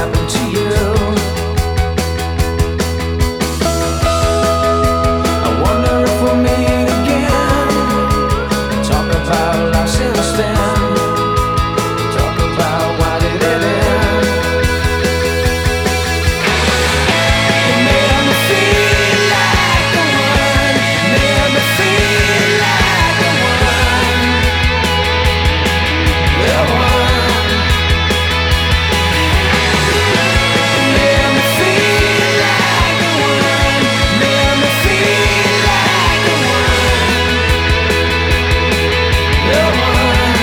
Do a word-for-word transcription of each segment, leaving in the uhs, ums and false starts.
happened to you? I wonder if we'll meet again. Talk about life since then. Talk about why did it end. It made me feel like the one. Made me feel like the one. The one. Made me feel like the one. Made me feel like the one. The one.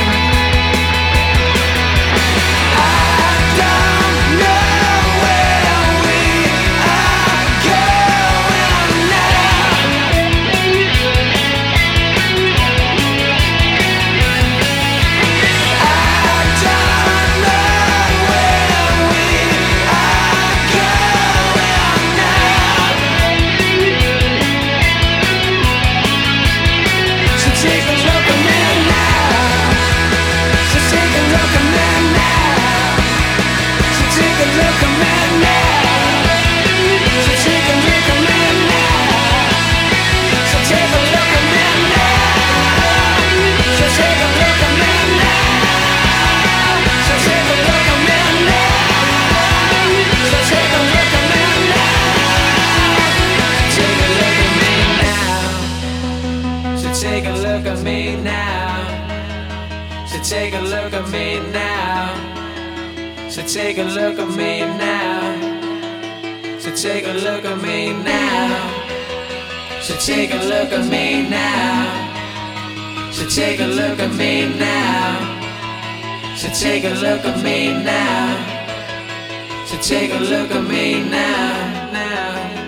I don't know where we are going now. I don't know where we are going now. So take a look at me now. So take a look at me now. So take a look at me now. So take a look at me now. So take a look at me now. So take a look at me now. So take a look at me now. So take a look at me now. Take a look at me now. So take a look at me now. So take a look at me now. So take a look at me now. So take a look at me now. So take a look at me now. So take a look at me now. So take a look at me now. So take a look at me now. Now.